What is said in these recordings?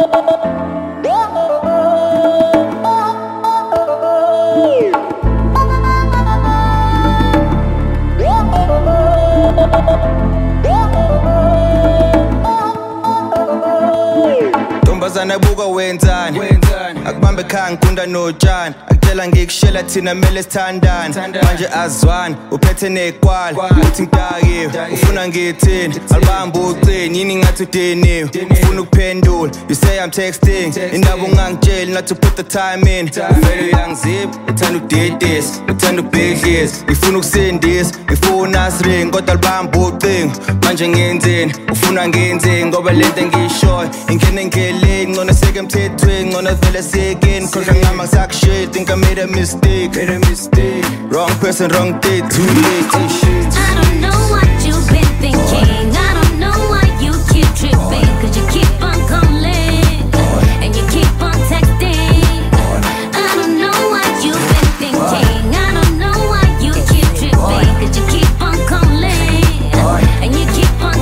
Ntombazana buka wenzani akubambe khanga kunda notshani akutshela ngikushela thina mele sithandane manje azwani uphethe nekwala uthi ngitakiwe ufuna ngithini alibamba ucini yini ngathi udiniwe ufuna ukuphendula you say I'm texting indaba ungangitsheli not to put the time in uvele uyangizipha uthanda ukudidisa uthanda ukubhidlisa ngifuna ukusindisa ngifuna asiring kodwa alibamba ucingo manje ngenzeni ufuna ngenzeni ngoba lento engiyishoyo ingene ngeleni ngona seke emthethweni ngona vele siyekeni khohlwa ngama sakushit think I made a mistake wrong person wrong day too late I don't know what you've been thinking I don't know why you keep tripping cause you keep on calling and you keep on texting I don't know what you've been thinking I don't know why you keep tripping cause you keep on calling and you keep on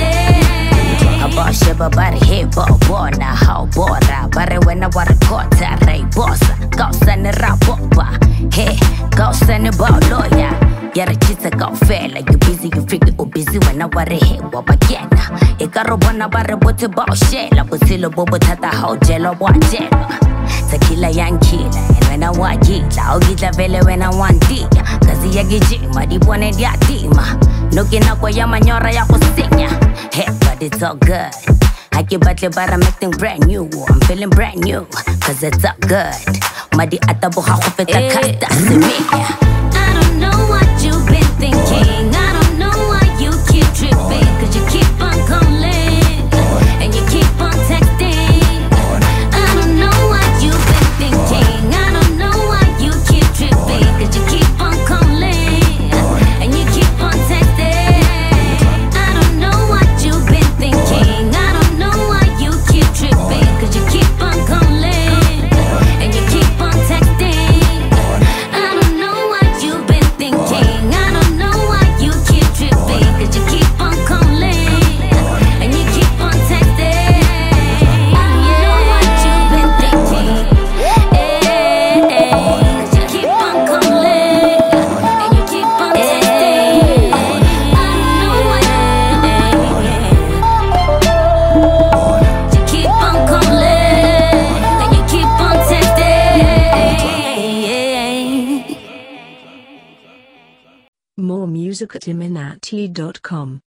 texting Abashe babari hebo bona how bora bare wena warakota ray bossa Gausa ni rapopa hey Gausa ni baloya Yara chita go fela you busy you freaky or busy when I ware he wabakena Ikaro bona bare bote baushela Butilo bobo tata how jello wajelo Tequila yankila and when I want gila Ogila vele when I want diya Kazi ya gijima di bwane dia dima Nuki na kwa yama nyora ya kusinya Hey but it's all good I keep battle but I'm acting brand new I'm feeling brand new Cause it's all good Madi atabu hakupeta kasta simia I don't know what you've been thinking I don't know why you keep tripping Cause you keep on calling and you keep on texting I don't know what you've been thinking I don't know why you keep tripping Cause you keep on calling and you keep on texting I don't know what you've been thinking I don't know why you keep tripping Cause you keep on calling and you keep on texting I don't know what you've been thinking I don't know why you keep tripping Cause you keep on calling and you keep on texting I don't know what you've been thinking Cause you keep on calling and you keep on texting I don't know what you keep on calling and you keep on texting More music at iminati.com.